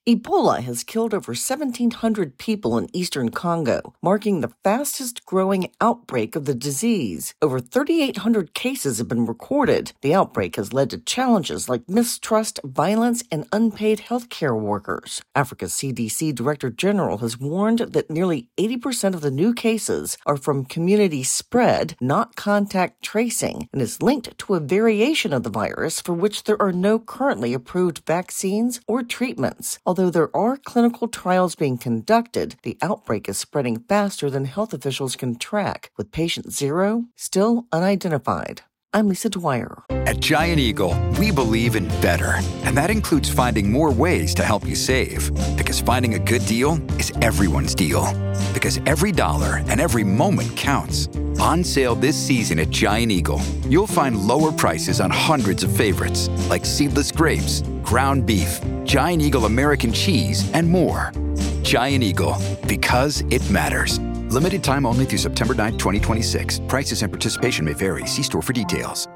Ebola has killed over 1,700 people in eastern Congo, marking the fastest-growing outbreak of the disease. Over 3,800 cases have been recorded. The outbreak has led to challenges like mistrust, violence, and unpaid healthcare workers. Africa's CDC Director General has warned that nearly 80% of the new cases are from community spread, not contact tracing, and is linked to a variation of the virus for which there are no currently approved vaccines or treatments. Although there are clinical trials being conducted, the outbreak is spreading faster than health officials can track, with patient zero still unidentified. I'm Lisa Dwyer. At Giant Eagle, we believe in better, and that includes finding more ways to help you save. Because finding a good deal is everyone's deal. Because every dollar and every moment counts. On sale this season at Giant Eagle, you'll find lower prices on hundreds of favorites, like seedless grapes, ground beef, Giant Eagle American cheese, and more. Giant Eagle, because it matters. Limited time only through September 9, 2026. Prices and participation may vary. See store for details.